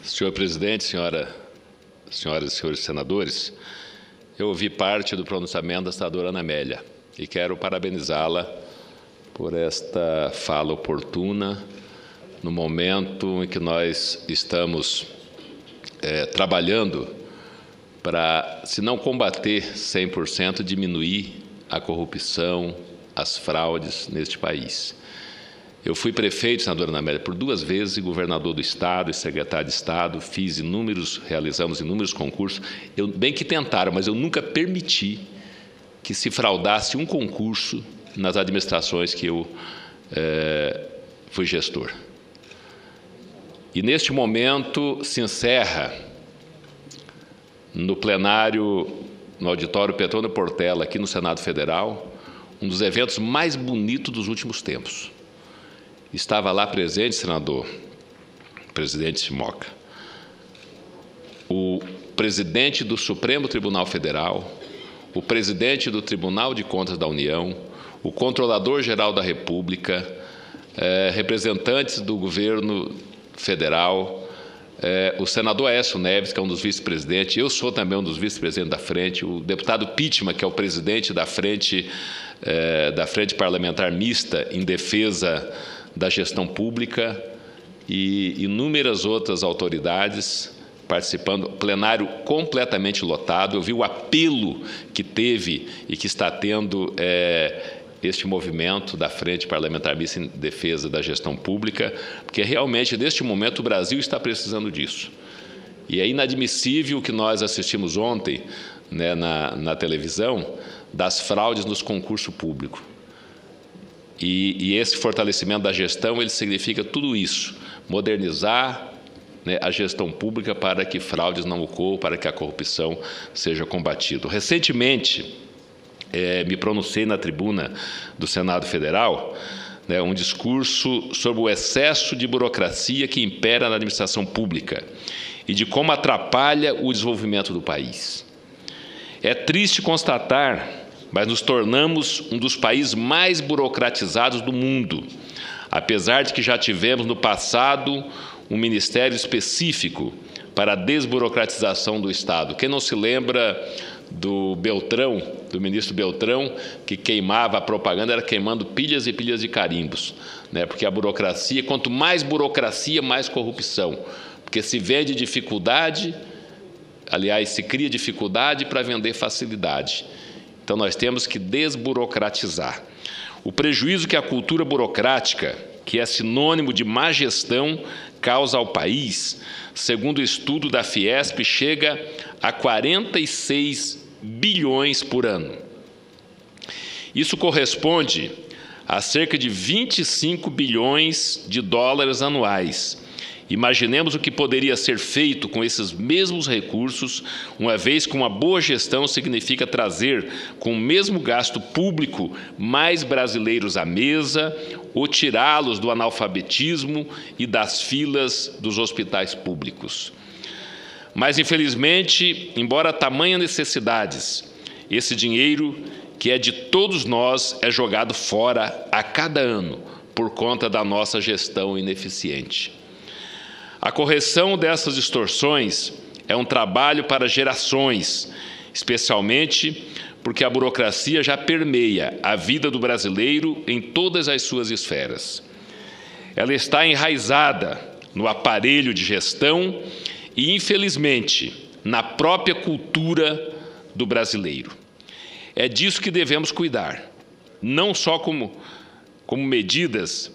Senhor presidente, senhoras e senhores senadores, eu ouvi parte do pronunciamento da senadora Ana Amélia e quero parabenizá-la por esta fala oportuna no momento em que nós estamos trabalhando para, se não combater 100%, diminuir a corrupção, as fraudes neste país. Eu fui prefeito, senadora Ana Amélia, por 2 vezes, e governador do Estado e secretário de Estado, realizamos inúmeros concursos. Bem que tentaram, mas eu nunca permiti que se fraudasse um concurso nas administrações que eu fui gestor. E, neste momento, se encerra, no plenário, no auditório Petrônio Portela, aqui no Senado Federal, um dos eventos mais bonitos dos últimos tempos. Estava lá presente, senador, presidente Simoca, o presidente do Supremo Tribunal Federal, o presidente do Tribunal de Contas da União, o Controlador-Geral da República, representantes do governo federal, o senador Aécio Neves, que é um dos vice-presidentes, eu sou também um dos vice-presidentes da frente, o deputado Pitman, que é o presidente da frente parlamentar mista em defesa da gestão pública, e inúmeras outras autoridades participando, plenário completamente lotado. Eu vi o apelo que teve e que está tendo este movimento da Frente Parlamentar Mista em Defesa da Gestão Pública, porque realmente, neste momento, o Brasil está precisando disso. E é inadmissível o que nós assistimos ontem, né, na televisão, das fraudes nos concursos públicos. E esse fortalecimento da gestão, ele significa tudo isso, modernizar, né, a gestão pública para que fraudes não ocorram, para que a corrupção seja combatida. Recentemente, me pronunciei na tribuna do Senado Federal, né, um discurso sobre o excesso de burocracia que impera na administração pública e de como atrapalha o desenvolvimento do país. É triste constatar, mas nos tornamos um dos países mais burocratizados do mundo, apesar de que já tivemos no passado um ministério específico para a desburocratização do Estado. Quem não se lembra do Beltrão, do ministro Beltrão, que queimava a propaganda, era queimando pilhas e pilhas de carimbos, né? Porque a burocracia, quanto mais burocracia, mais corrupção, porque se vende dificuldade, aliás, se cria dificuldade para vender facilidade. Então, nós temos que desburocratizar. O prejuízo que a cultura burocrática, que é sinônimo de má gestão, causa ao país, segundo o estudo da Fiesp, chega a 46 bilhões por ano. Isso corresponde a cerca de 25 bilhões de dólares anuais. Imaginemos o que poderia ser feito com esses mesmos recursos, uma vez que uma boa gestão significa trazer, com o mesmo gasto público, mais brasileiros à mesa ou tirá-los do analfabetismo e das filas dos hospitais públicos. Mas, infelizmente, embora tamanha necessidades, esse dinheiro, que é de todos nós, é jogado fora a cada ano por conta da nossa gestão ineficiente. A correção dessas distorções é um trabalho para gerações, especialmente porque a burocracia já permeia a vida do brasileiro em todas as suas esferas. Ela está enraizada no aparelho de gestão e, infelizmente, na própria cultura do brasileiro. É disso que devemos cuidar, não só como medidas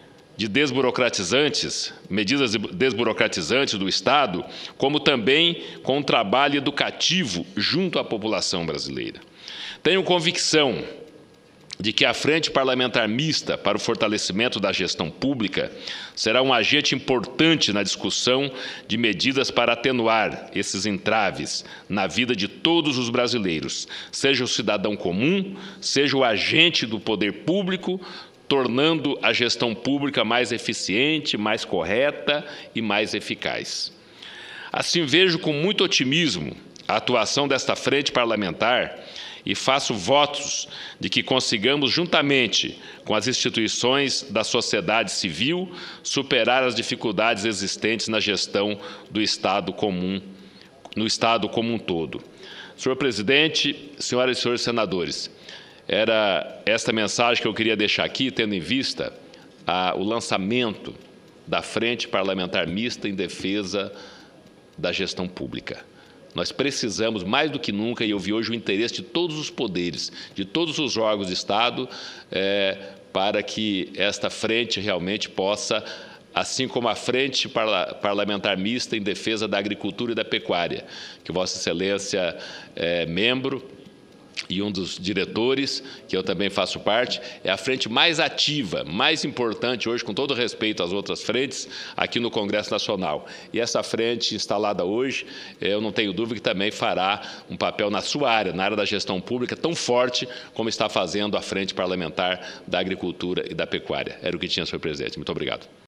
desburocratizantes do Estado, como também com um trabalho educativo junto à população brasileira. Tenho convicção de que a Frente Parlamentar Mista para o fortalecimento da gestão pública será um agente importante na discussão de medidas para atenuar esses entraves na vida de todos os brasileiros, seja o cidadão comum, seja o agente do poder público, tornando a gestão pública mais eficiente, mais correta e mais eficaz. Assim, vejo com muito otimismo a atuação desta frente parlamentar e faço votos de que consigamos, juntamente com as instituições da sociedade civil, superar as dificuldades existentes na gestão do Estado comum, no Estado como um todo. Senhor presidente, senhoras e senhores senadores, era esta mensagem que eu queria deixar aqui, tendo em vista o lançamento da Frente Parlamentar Mista em defesa da gestão pública. Nós precisamos, mais do que nunca, e eu vi hoje o interesse de todos os poderes, de todos os órgãos de Estado, para que esta frente realmente possa, assim como a Frente Parlamentar Mista em defesa da agricultura e da pecuária, que Vossa Excelência é membro e um dos diretores, que eu também faço parte, é a frente mais ativa, mais importante hoje, com todo respeito às outras frentes, aqui no Congresso Nacional. E essa frente instalada hoje, eu não tenho dúvida que também fará um papel na sua área, na área da gestão pública, tão forte como está fazendo a Frente Parlamentar da Agricultura e da Pecuária. Era o que tinha, senhor presidente. Muito obrigado.